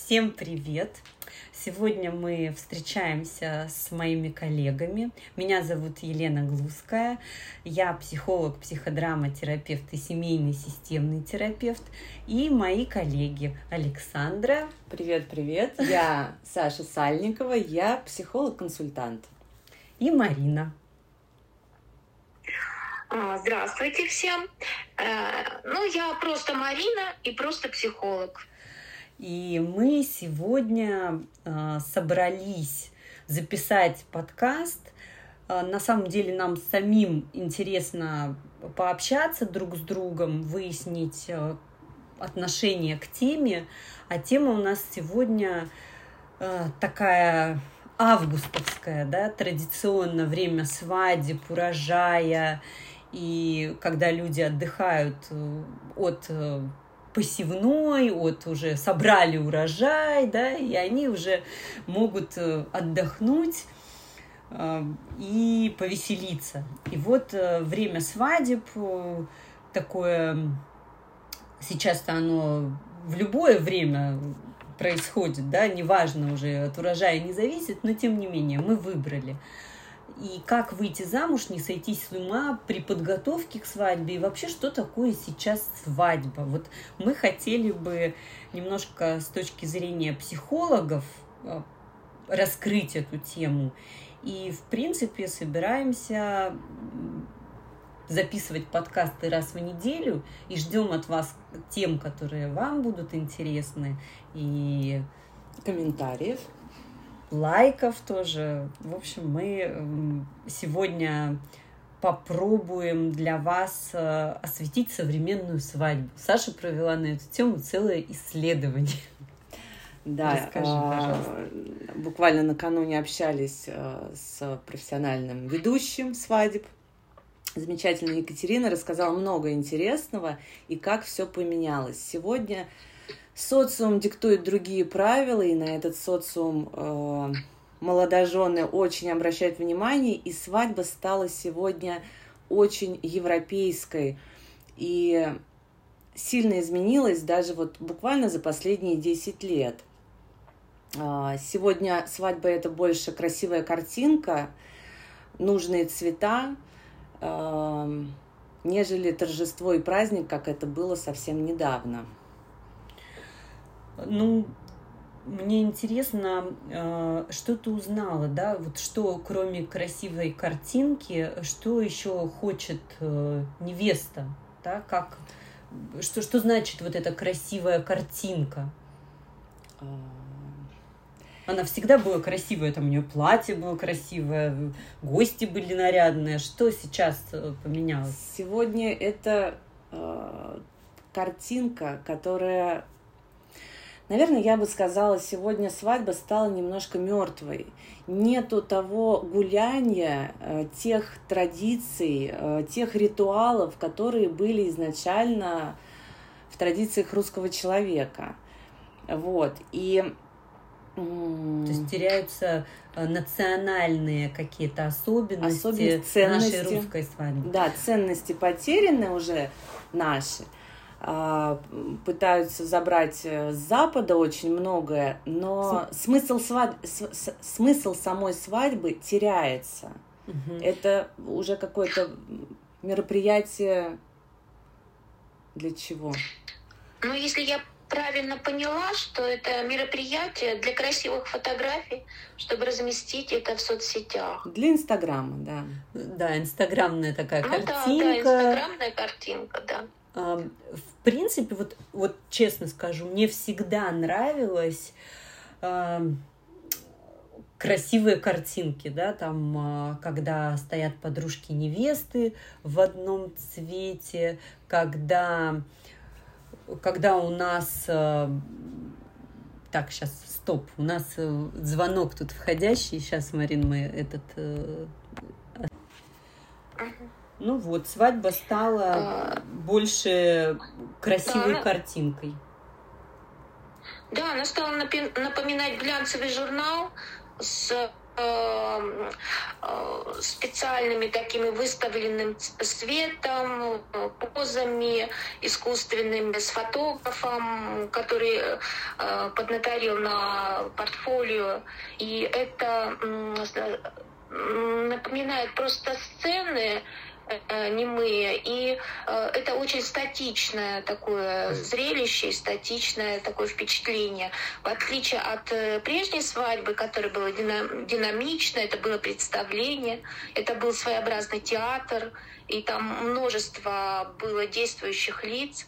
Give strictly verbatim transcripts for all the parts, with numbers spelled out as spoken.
Всем привет! Сегодня мы встречаемся с моими коллегами. Меня зовут Елена Глузская. Я психолог, психодраматерапевт и семейный системный терапевт. И мои коллеги Александра. Привет-привет! Я Саша Сальникова, я психолог-консультант. И Марина. Здравствуйте всем. Ну, я просто Марина и просто психолог. И мы сегодня э, собрались записать подкаст. Э, на самом деле нам самим интересно пообщаться друг с другом, выяснить э, отношение к теме. А тема у нас сегодня э, такая августовская, да, традиционно время свадеб, урожая. И когда люди отдыхают от посевной, от уже собрали урожай, да, и они уже могут отдохнуть и повеселиться. И вот время свадеб такое, сейчас-то оно в любое время происходит, да, неважно, уже от урожая не зависит, но тем не менее мы выбрали. И как выйти замуж, не сойтись с ума при подготовке к свадьбе, и вообще, что такое сейчас свадьба. Вот мы хотели бы немножко с точки зрения психологов раскрыть эту тему. И, в принципе, собираемся записывать подкасты раз в неделю и ждем от вас тем, которые вам будут интересны, и комментариев. Лайков тоже. В общем, мы сегодня попробуем для вас осветить современную свадьбу. Саша провела на эту тему целое исследование. Да, расскажи, пожалуйста. Буквально накануне общались с профессиональным ведущим свадеб. Замечательная Екатерина рассказала много интересного и как все поменялось. Сегодня социум диктует другие правила, и на этот социум э, молодожены очень обращают внимание, и свадьба стала сегодня очень европейской и сильно изменилась даже вот буквально за последние десять лет. Э, сегодня свадьба — это больше красивая картинка, нужные цвета, э, нежели торжество и праздник, как это было совсем недавно. Ну, мне интересно, что ты узнала, да, вот что, кроме красивой картинки, что еще хочет невеста, да, как, что, что значит вот эта красивая картинка? Она всегда была красивая, там у нее платье было красивое, гости были нарядные. Что сейчас поменялось? Сегодня это э, картинка, которая... Наверное, я бы сказала, сегодня свадьба стала немножко мертвой. Нету того гуляния, тех традиций, тех ритуалов, которые были изначально в традициях русского человека. Вот. И... То есть теряются национальные какие-то особенности, особенности нашей русской свадьбы. Да, ценности потеряны уже наши. Пытаются забрать с Запада очень многое, но С... смысл, свадь... с... смысл самой свадьбы теряется. Угу. Это уже какое-то мероприятие для чего? Ну, если я правильно поняла, что это мероприятие для красивых фотографий, чтобы разместить это в соцсетях. Для Инстаграма, да. Да, инстаграмная такая ну, картинка. Да, да, инстаграмная картинка, да. В принципе, вот, вот честно скажу, мне всегда нравилось э, красивые картинки, да, там, э, когда стоят подружки невесты в одном цвете, когда, когда у нас... Э, так, сейчас, стоп, у нас звонок тут входящий, сейчас, Марин, мы этот... Э, Ну вот, свадьба стала а, больше красивой да, картинкой. Да, она стала напоминать глянцевый журнал с э, э, специальными такими выставленным светом, позами искусственными, с фотографом, который э, поднаторил на портфолио. И это э, напоминает просто сцены немые, и э, это очень статичное такое зрелище, статичное такое впечатление. В отличие от э, прежней свадьбы, которая была динамичная, это было представление, это был своеобразный театр, и там множество было действующих лиц,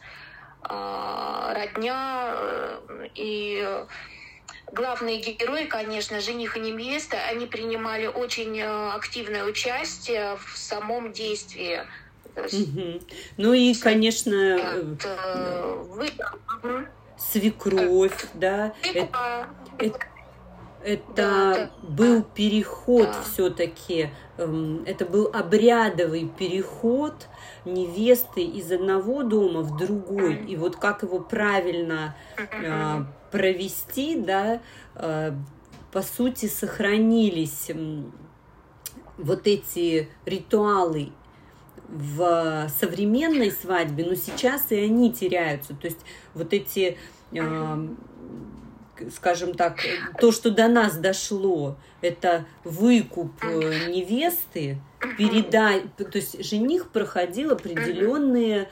э, родня, э, и главные герои, конечно, жених и невеста, они принимали очень активное участие в самом действии. Угу. Ну и, конечно, вот, э, вы... свекровь, да, это, это, это да, да, был переход да. все-таки, это был обрядовый переход невесты из одного дома в другой. И вот как его правильно э, провести, да, э, по сути, сохранились вот эти ритуалы в современной свадьбе, но сейчас и они теряются. То есть вот эти, э, скажем так, то, что до нас дошло, это выкуп невесты, передай, то есть жених проходил определенные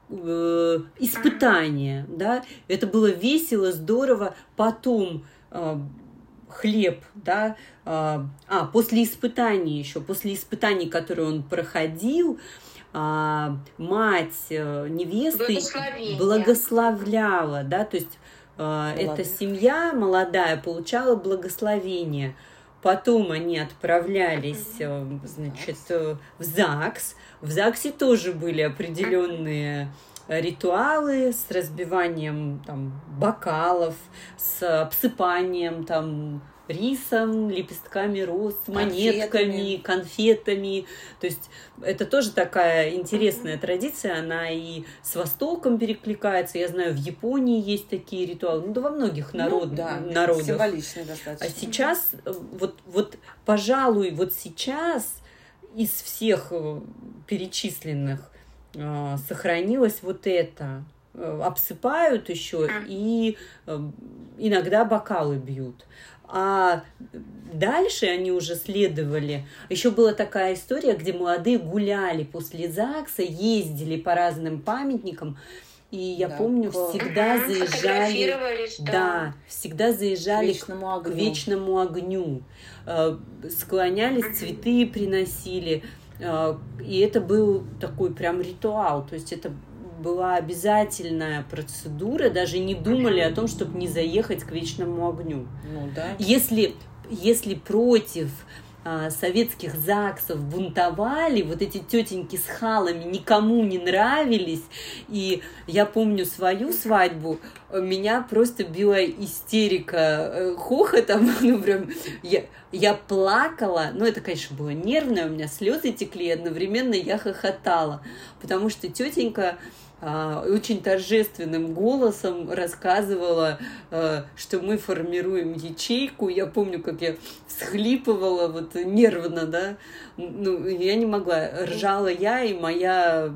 э, испытания, да, это было весело, здорово, потом э, хлеб, да, э, а, после испытаний еще, после испытаний, которые он проходил, э, мать э, невесты благословляла, да, то есть э, эта семья молодая получала благословение. Потом они отправлялись, значит, в ЗАГС. В ЗАГСе тоже были определенные ритуалы с разбиванием там бокалов, с обсыпанием там рисом, лепестками роз, монетками, конфетами. конфетами. То есть это тоже такая интересная традиция, она и с Востоком перекликается. Я знаю, в Японии есть такие ритуалы, ну да во многих народ, ну, да, народах. Символично достаточно. А сейчас, вот, вот, пожалуй, вот сейчас из всех перечисленных э, сохранилось вот это. Обсыпают еще и э, иногда бокалы бьют. А дальше они уже следовали. Еще была такая история, где молодые гуляли после ЗАГСа, ездили по разным памятникам. И я да, помню, к... всегда заезжали, да. да, всегда заезжали к вечному огню, к вечному огню. Склонялись, цветы приносили. И это был такой прям ритуал. То есть это была обязательная процедура, даже не думали о том, чтобы не заехать к вечному огню. Ну, да. Если, если против а, советских ЗАГСов бунтовали, вот эти тетеньки с халами никому не нравились, и я помню свою свадьбу, меня просто била истерика хохотом, ну прям я, я плакала, ну это, конечно, было нервно, у меня слезы текли, и одновременно я хохотала, потому что тетенька очень торжественным голосом рассказывала, что мы формируем ячейку. Я помню, как я всхлипывала вот нервно, да. Ну, я не могла. Ржала я и моя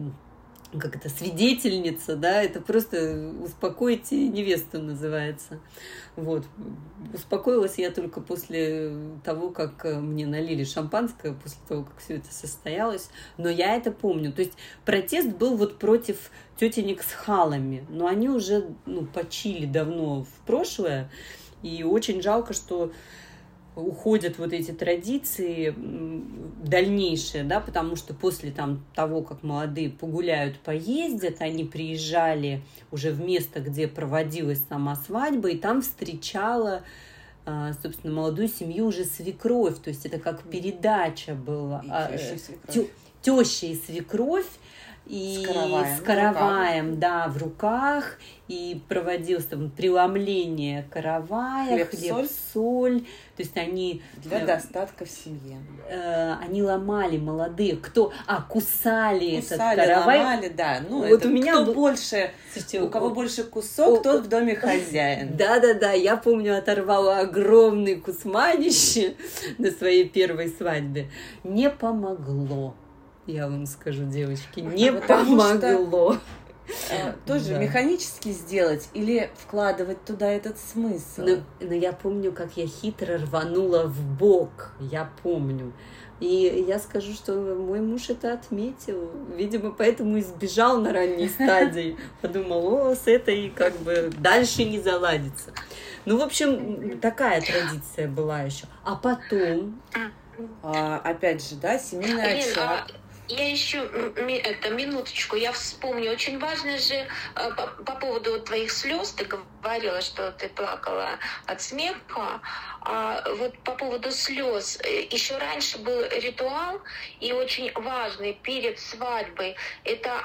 как это, свидетельница, да, это просто «Успокойте невесту» называется. Вот. Успокоилась я только после того, как мне налили шампанское, после того, как все это состоялось. Но я это помню. То есть протест был вот против тетенек с халами, но они уже ну, почили давно в прошлое. И очень жалко, что уходят вот эти традиции дальнейшие, да, потому что после там, того, как молодые погуляют, поездят, они приезжали уже в место, где проводилась сама свадьба, и там встречала, собственно, молодую семью уже свекровь, то есть это как передача была. И теща и свекровь. Теща и свекровь, и с караваем, с караваем, да, в руках, и проводилось там преломление каравая, хлеб, хлеб соль. соль, то есть они для э, достатка в семье. Э, они ломали молодые, кто, а кусали, Кусали, этот каравай. ломали, да. Ну, вот это у меня кто был... больше, Слушайте, у кого о... больше кусок, о... тот в доме хозяин. Да-да-да, я помню, оторвала огромный кусманище на своей первой свадьбе. Не помогло, я вам скажу, девочки, не Потому помогло. Что, тоже да. механически сделать или вкладывать туда этот смысл? Но, но я помню, как я хитро рванула в бок, я помню. И я скажу, что мой муж это отметил. Видимо, поэтому и сбежал на ранней стадии. Подумал, о, с этой как бы дальше не заладится. Ну, в общем, такая традиция была еще. А потом... А, опять же, да, семейный очаг. Я еще это, минуточку, я вспомню, очень важно же по, по поводу вот твоих слез, ты говорила, что ты плакала от смеха, а вот по поводу слез, еще раньше был ритуал, и очень важный перед свадьбой, это,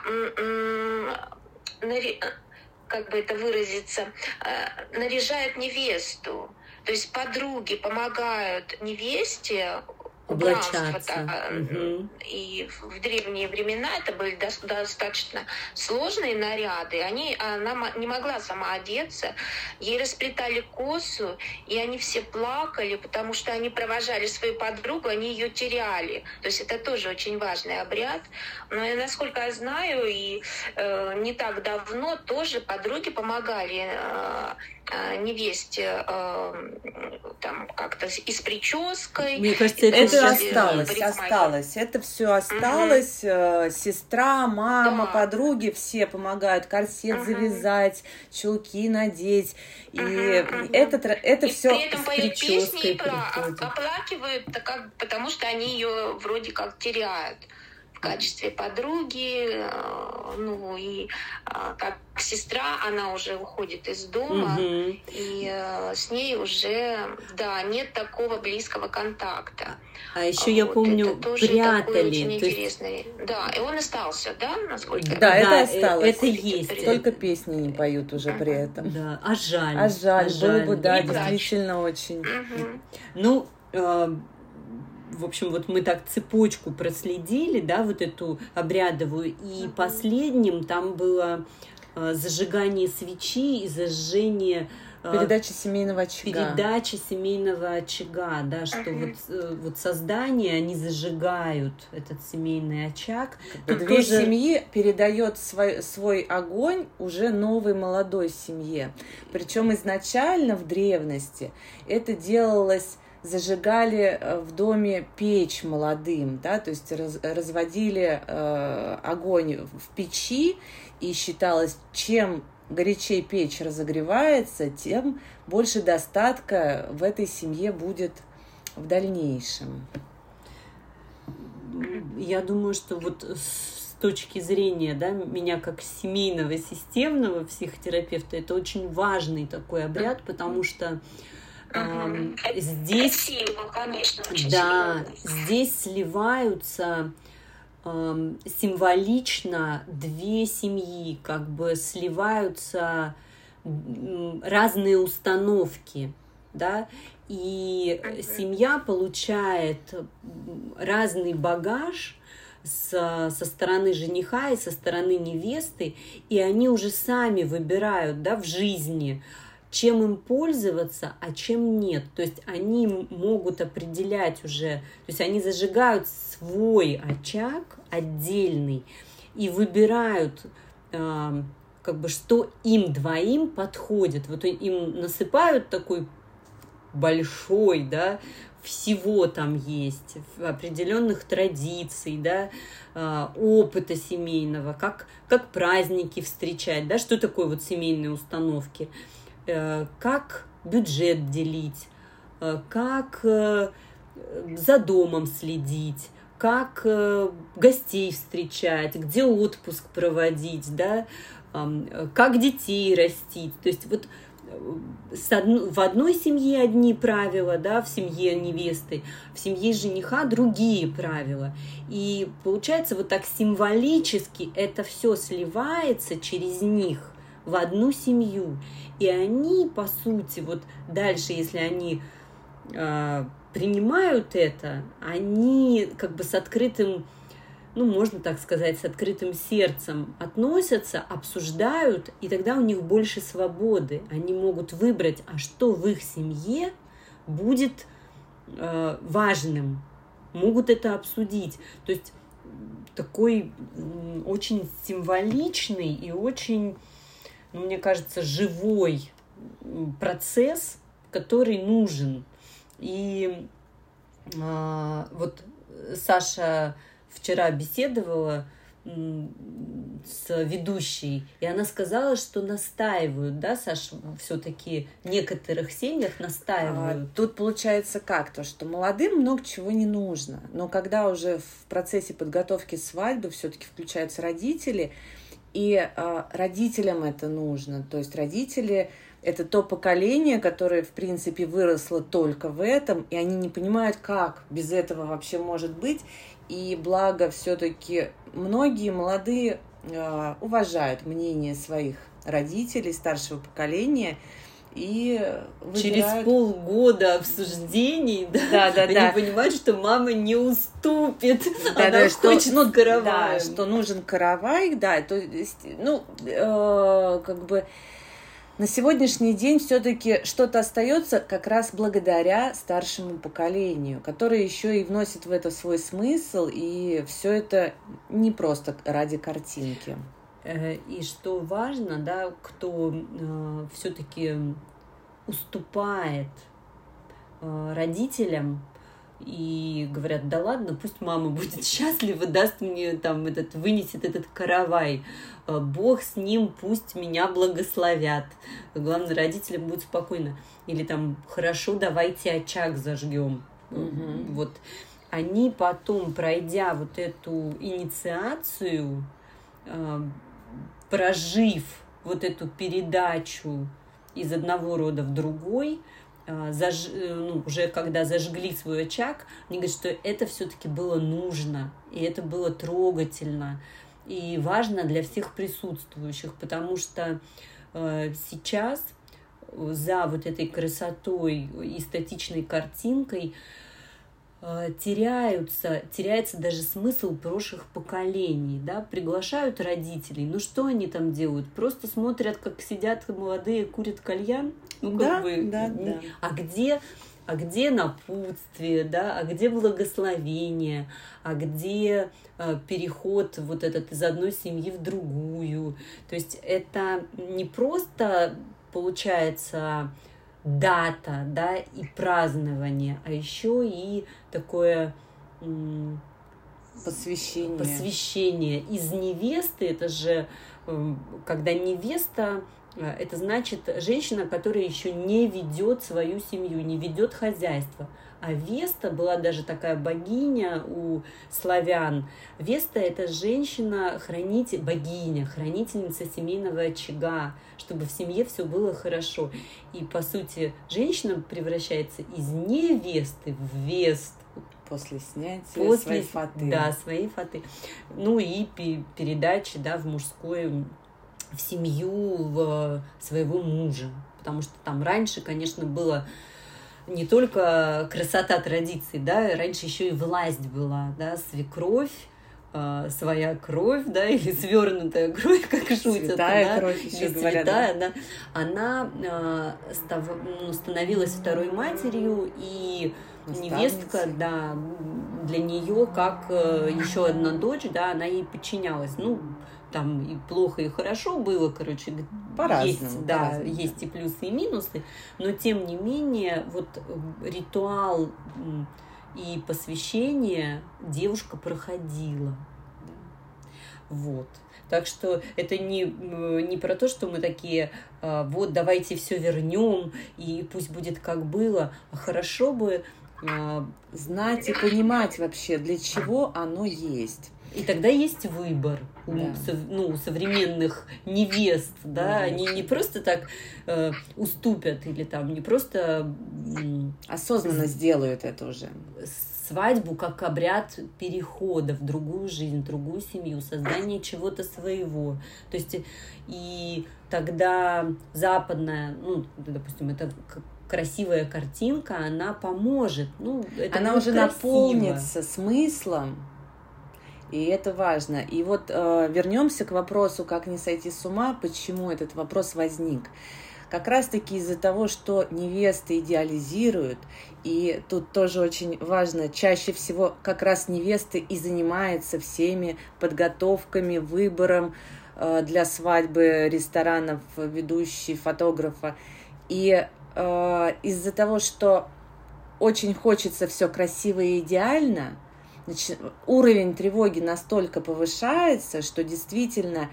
как бы это выразиться, наряжают невесту, то есть подруги помогают невесте, облачаться. Угу. И в древние времена это были достаточно сложные наряды. Они, она не могла сама одеться. Ей расплетали косу, и они все плакали, потому что они провожали свою подругу, они ее теряли. То есть это тоже очень важный обряд. Но, насколько я знаю, и э, не так давно тоже подруги помогали э, невесте э, там как-то и с прической. Мне кажется, это, это осталось, осталось. Это все осталось. Угу. Сестра, мама, да. подруги все помогают корсет угу. завязать, чулки надеть. И угу, это, это и все при этом поют песни и оплакивают, потому что они ее вроде как теряют в качестве подруги, ну и как сестра, она уже уходит из дома, угу. и с ней уже, да, нет такого близкого контакта. А еще вот, я помню, это тоже прятали. Очень интересный. Есть... Да, и он остался, да, насколько да, я да, это осталось. Это есть. Только песни не поют уже uh-huh. при этом. Да, а жаль. А жаль, а было жаль. бы, да, не действительно плачь. Очень. Uh-huh. Ну, э, в общем, вот мы так цепочку проследили, да, вот эту обрядовую, и uh-huh. последним там было э, зажигание свечи и зажжение... Передача семейного очага. Передача семейного очага, да, что uh-huh. вот, вот создание, они зажигают этот семейный очаг. Тут Две тоже... семьи передает свой, свой огонь уже новой молодой семье. Причем изначально в древности это делалось, зажигали в доме печь молодым, да, то есть раз, разводили э, огонь в печи, и считалось, чем горячей печь разогревается, тем больше достатка в этой семье будет в дальнейшем. Я думаю, что вот с точки зрения, да, меня как семейного системного психотерапевта, это очень важный такой обряд, потому что э, здесь, красиво, конечно, да, здесь сливаются символично две семьи, как бы сливаются разные установки, да, и семья получает разный багаж со, со стороны жениха и со стороны невесты, и они уже сами выбирают, да, в жизни, чем им пользоваться, а чем нет. То есть они могут определять уже, то есть они зажигают свой очаг отдельный и выбирают, э, как бы, что им двоим подходит. Вот им насыпают такой большой, да, всего там есть, определенных традиций, да, э, опыта семейного, как, как праздники встречать, да, что такое вот семейные установки, э, как бюджет делить, э, как э, за домом следить, как э, гостей встречать, где отпуск проводить, да, как детей растить. То есть вот в одной семье одни правила, да, в семье невесты, в семье жениха другие правила. И получается, вот так символически это все сливается через них в одну семью. И они, по сути, вот дальше, если они э, принимают это, они как бы с открытым, ну, можно так сказать, с открытым сердцем относятся, обсуждают, и тогда у них больше свободы. Они могут выбрать, а что в их семье будет э, важным. Могут это обсудить. То есть такой э, очень символичный и очень, ну, мне кажется, живой процесс, который нужен. И э, вот Саша вчера беседовала с ведущей, и она сказала, что настаивают, да, Саш, все-таки в некоторых семьях настаивают. А, тут получается как? То, что молодым много чего не нужно, но когда уже в процессе подготовки свадьбы все-таки включаются родители, и а, родителям это нужно, то есть родители — это то поколение, которое, в принципе, выросло только в этом, и они не понимают, как без этого вообще может быть. И благо все-таки многие молодые э, уважают мнение своих родителей, старшего поколения, и выбирают... Через полгода обсуждений, да, да, да, они да. понимают, что мама не уступит, да, она да, хочет что, ну, каравай. Да, что нужен каравай, да, то есть, ну, э, как бы... На сегодняшний день все-таки что-то остается как раз благодаря старшему поколению, которое еще и вносит в это свой смысл, и все это не просто ради картинки. И что важно, да, кто э, все-таки уступает э, родителям и говорят, да ладно, пусть мама будет счастлива, даст мне там этот, вынесет этот каравай. Бог с ним, пусть меня благословят. Главное, родителям будет спокойно. Или там, хорошо, давайте очаг зажгем. Mm-hmm. Вот. Они потом, пройдя вот эту инициацию, прожив вот эту передачу из одного рода в другой, заж... ну, уже когда зажгли свой очаг, они говорят, что это все-таки было нужно, и это было трогательно, и важно для всех присутствующих, потому что э, сейчас за вот этой красотой и эстетичной картинкой э, теряются, теряется даже смысл прошлых поколений, да, приглашают родителей, ну что они там делают? Просто смотрят, как сидят молодые, курят кальян, ну как да, бы, да, да. А где... А где напутствие, да, а где благословение, а где э, переход вот этот из одной семьи в другую. То есть это не просто, получается, дата, да, и празднование, а еще и такое м- посвящение. посвящение. Из невесты, это же, э, когда невеста... Это значит женщина, которая еще не ведет свою семью, не ведет хозяйство. А Веста была даже такая богиня у славян. Веста — это женщина, хранитель, богиня, хранительница семейного очага, чтобы в семье все было хорошо. И, по сути, женщина превращается из невесты в Весту. После снятия После, своей фаты. Да, своей фаты. Ну и передачи, да, в мужскую... в семью в своего мужа. Потому что там раньше, конечно, было не только красота традиций, да, раньше еще и власть была, да, свекровь, э, своя кровь, да, или свернутая кровь, как шутят. Святая она, кровь еще говорят. святая, да. Она, она э, став, ну, становилась второй матерью, и невестка, да, для нее как э, еще одна дочь, да, она ей подчинялась. Ну, там и плохо, и хорошо было, короче, по-разному, есть, да, по-разному, есть и плюсы, и минусы, но тем не менее, вот ритуал и посвящение девушка проходила. Вот. Так что это не, не про то, что мы такие, вот, давайте все вернем, и пусть будет как было, а хорошо бы знать и понимать вообще, для чего оно есть. И тогда есть выбор у, Да. сов, ну, у современных невест, да, они не просто так э, уступят или там не просто м, Осознанно сделают это уже. свадьбу как обряд перехода в другую жизнь, в другую семью, создание чего-то своего. То есть и тогда западная, ну, допустим, это красивая картинка, она поможет. Ну, это она уже красиво. Наполнится смыслом, и это важно. И вот э, вернемся к вопросу, как не сойти с ума, почему этот вопрос возник. Как раз-таки из-за того, что невесты идеализируют, и тут тоже очень важно, чаще всего как раз невесты и занимаются всеми подготовками, выбором э, для свадьбы, ресторанов, ведущей, фотографа. И э, из-за того, что очень хочется все красиво и идеально, значит, уровень тревоги настолько повышается, что действительно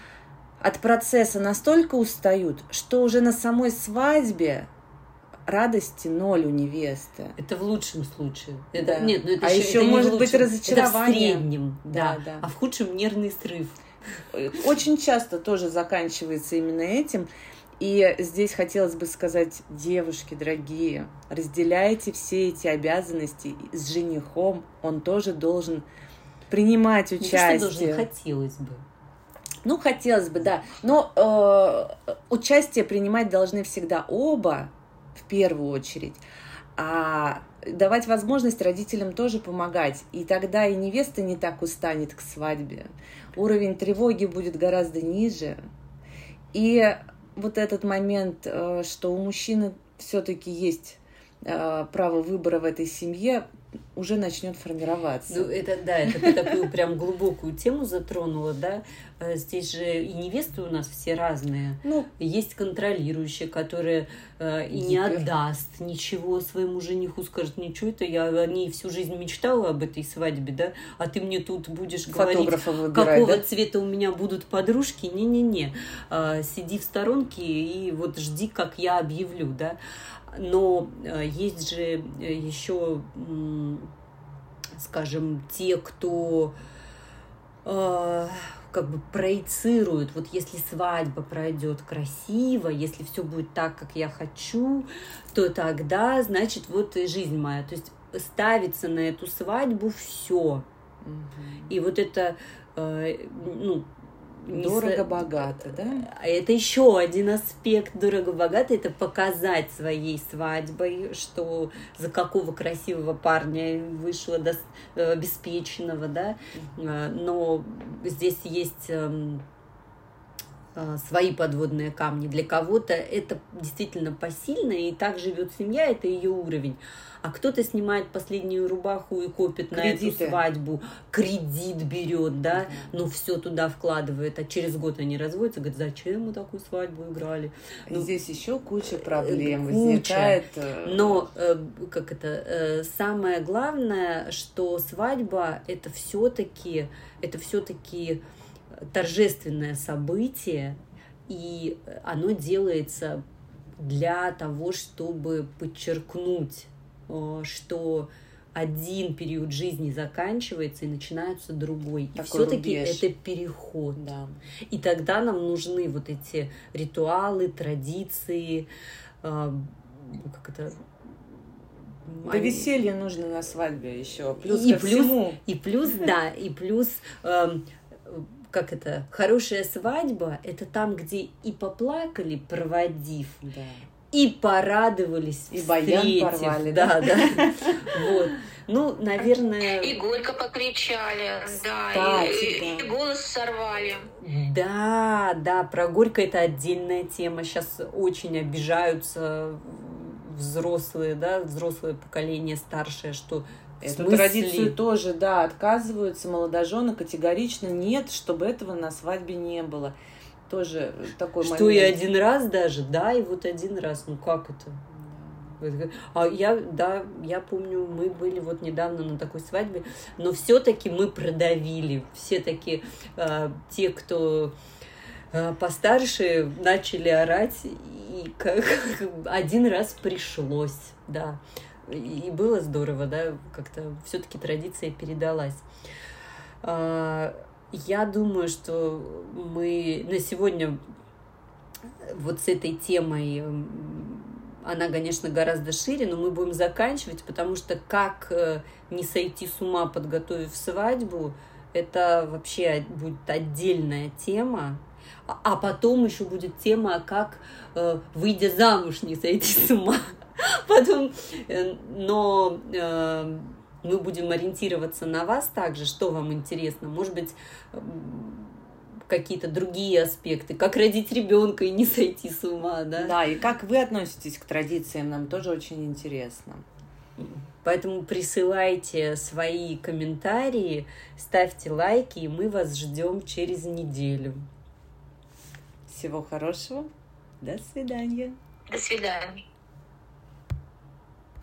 от процесса настолько устают, что уже на самой свадьбе радости ноль у невесты. Это в лучшем случае. Да. Это, нет, ну это а еще, еще это может не быть разочарование. Это в среднем, да, да, да. А в худшем нервный срыв. Очень часто тоже заканчивается именно этим. И здесь хотелось бы сказать, девушки дорогие, разделяйте все эти обязанности с женихом. Он тоже должен принимать участие. Не то, что должен, хотелось бы. Ну, хотелось бы, да. Но э, участие принимать должны всегда оба, в первую очередь. А давать возможность родителям тоже помогать. И тогда и невеста не так устанет к свадьбе. Уровень тревоги будет гораздо ниже. И вот этот момент, э, что у мужчины все-таки есть э, право выбора в этой семье, уже начнет формироваться. Ну, это, да, это ты такую прям глубокую тему затронула, да. Здесь же и невесты у нас все разные. Ну, есть контролирующие, которые э, и не отдаст ничего своему жениху, скажет, ничего, это я о ней всю жизнь мечтала об этой свадьбе, да, а ты мне тут будешь говорить, выбирать, какого да? цвета у меня будут подружки. Не-не-не, э, сиди в сторонке и вот жди, как я объявлю, да. Но есть же еще, скажем, те, кто э, как бы проецирует, вот если свадьба пройдет красиво, если все будет так, как я хочу, то тогда, значит, вот и жизнь моя. То есть ставится на эту свадьбу все. Угу. И вот это, э, ну, дорого-богато, да? Это еще один аспект дорого-богато, это показать своей свадьбой, что за какого красивого парня вышла до, обеспеченного, да, но здесь есть свои подводные камни. Для кого-то это действительно посильно, и так живет семья, это ее уровень. А кто-то снимает последнюю рубаху и копит Кредиты. На эту свадьбу, кредит берет, да, mm-hmm. но все туда вкладывает, а через год они разводятся, говорят, зачем мы такую свадьбу играли? Ну, здесь еще куча проблем куча. возникает. Но как это, самое главное, что свадьба это все-таки, это все-таки торжественное событие, и оно делается для того, чтобы подчеркнуть, что один период жизни заканчивается и начинается другой. Такой и все-таки рубеж. Это переход. Да. И тогда нам нужны вот эти ритуалы, традиции, э, как это... Да Они... веселье нужно на свадьбе еще. Плюс и ко плюс, всему. И плюс, да, и плюс... Э, как это, хорошая свадьба, это там, где и поплакали, проводив, да. и порадовались, и баян порвали, да, да, да. Вот. Ну, наверное... И горько покричали, да, Кстати, и, да. и голос сорвали. Да, да, про горько это отдельная тема. Сейчас очень обижаются взрослые, да, взрослое поколение старшее, что Эту традицию тоже, да, отказываются молодожены категорично. Нет, чтобы этого на свадьбе не было. Тоже такой что момент. Что и один раз даже, да, и вот один раз. Ну как это? Да. А я, да, я помню, мы были вот недавно на такой свадьбе, но все-таки мы продавили. Все-таки э, те, кто э, постарше, начали орать, и как, один раз пришлось, да. И было здорово, да, как-то все-таки традиция передалась. Я думаю, что мы на сегодня вот с этой темой, она, конечно, гораздо шире, но мы будем заканчивать, потому что как не сойти с ума, подготовив свадьбу, это вообще будет отдельная тема. А потом еще будет тема, как, выйдя замуж, не сойти с ума. Потом, но мы будем ориентироваться на вас также, что вам интересно. Может быть, какие-то другие аспекты, как родить ребенка и не сойти с ума, да? Да, и как вы относитесь к традициям, нам тоже очень интересно. Поэтому присылайте свои комментарии, ставьте лайки, и мы вас ждем через неделю. Всего хорошего. До свидания. До свидания.